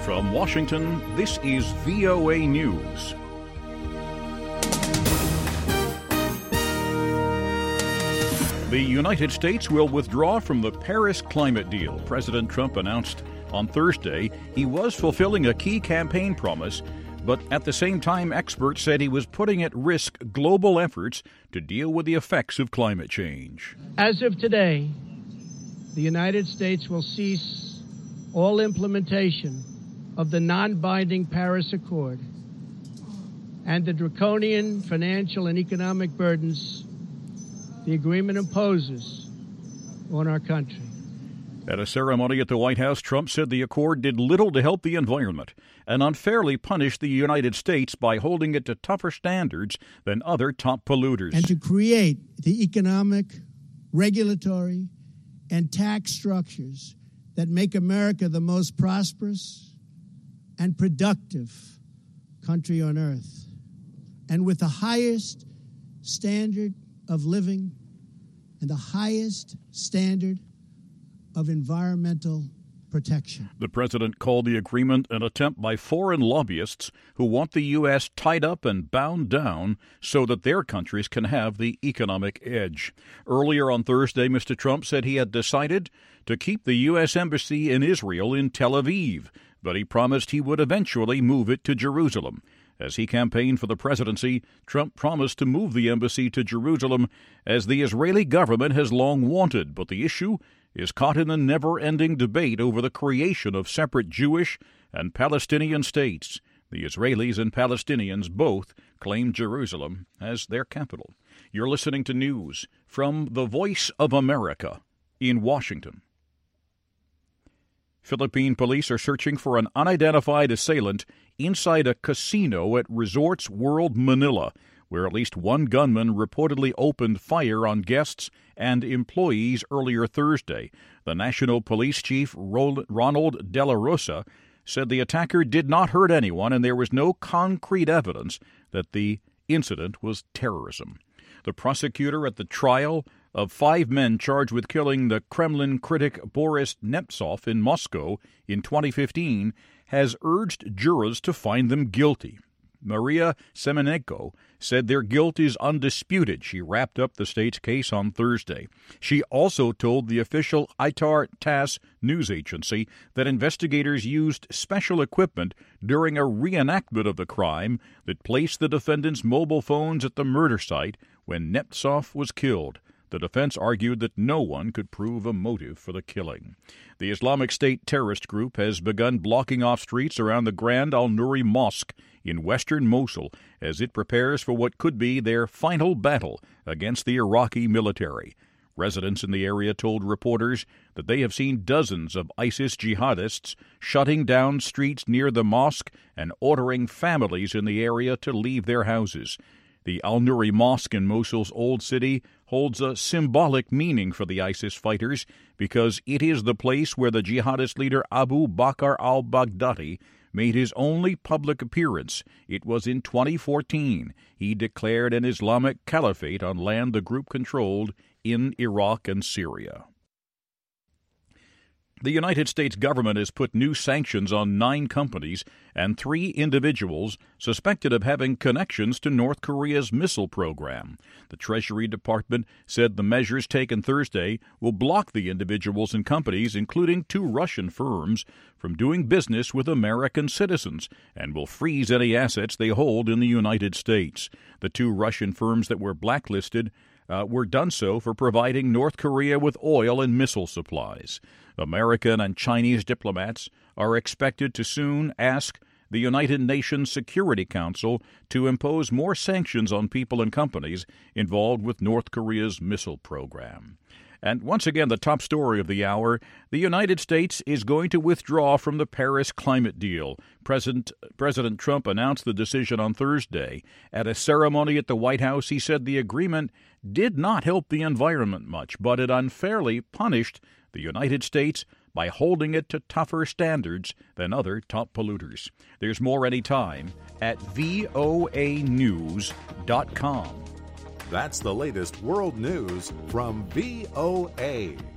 From Washington, this is VOA News. The United States will withdraw from the Paris climate deal. President Trump announced on Thursday he was fulfilling a key campaign promise, but at the same time, experts said he was putting at risk global efforts to deal with the effects of climate change. As of today, the United States will cease all implementation of the non-binding Paris Accord and the draconian financial and economic burdens the agreement imposes on our country. At a ceremony at the White House, Trump said the accord did little to help the environment and unfairly punished the United States by holding it to tougher standards than other top polluters. And to create the economic, regulatory, and tax structures that make America the most prosperous and productive country on earth, and with the highest standard of living and the highest standard of environmental protection. The president called the agreement an attempt by foreign lobbyists who want the U.S. tied up and bound down so that their countries can have the economic edge. Earlier on Thursday, Mr. Trump said he had decided to keep the U.S. Embassy in Israel in Tel Aviv, but he promised he would eventually move it to Jerusalem. As he campaigned for the presidency, Trump promised to move the embassy to Jerusalem, as the Israeli government has long wanted, but the issue is caught in the never-ending debate over the creation of separate Jewish and Palestinian states. The Israelis and Palestinians both claim Jerusalem as their capital. You're listening to news from the Voice of America in Washington. Philippine police are searching for an unidentified assailant inside a casino at Resorts World Manila, where at least one gunman reportedly opened fire on guests and employees earlier Thursday. The National Police Chief, Ronald De La Rosa, said the attacker did not hurt anyone and there was no concrete evidence that the incident was terrorism. The prosecutor at the trial of 5 men charged with killing the Kremlin critic Boris Nemtsov in Moscow in 2015 has urged jurors to find them guilty. Maria Semenenko said their guilt is undisputed. She wrapped up the state's case on Thursday. She also told the official ITAR TASS news agency that investigators used special equipment during a reenactment of the crime that placed the defendant's mobile phones at the murder site when Nemtsov was killed. The defense argued that no one could prove a motive for the killing. The Islamic State terrorist group has begun blocking off streets around the Grand Al-Nuri Mosque in western Mosul as it prepares for what could be their final battle against the Iraqi military. Residents in the area told reporters that they have seen dozens of ISIS jihadists shutting down streets near the mosque and ordering families in the area to leave their houses. The Al-Nuri Mosque in Mosul's Old City holds a symbolic meaning for the ISIS fighters because it is the place where the jihadist leader Abu Bakr al-Baghdadi made his only public appearance. It was in 2014. He declared an Islamic caliphate on land the group controlled in Iraq and Syria. The United States government has put new sanctions on 9 companies and 3 individuals suspected of having connections to North Korea's missile program. The Treasury Department said the measures taken Thursday will block the individuals and companies, including 2 Russian firms, from doing business with American citizens and will freeze any assets they hold in the United States. The 2 Russian firms that were blacklisted were done so for providing North Korea with oil and missile supplies. American and Chinese diplomats are expected to soon ask the United Nations Security Council to impose more sanctions on people and companies involved with North Korea's missile program. And once again, the top story of the hour, the United States is going to withdraw from the Paris climate deal. President Trump announced the decision on Thursday. At a ceremony at the White House, he said the agreement did not help the environment much, but it unfairly punished the United States by holding it to tougher standards than other top polluters. There's more anytime at voanews.com. That's the latest world news from VOA.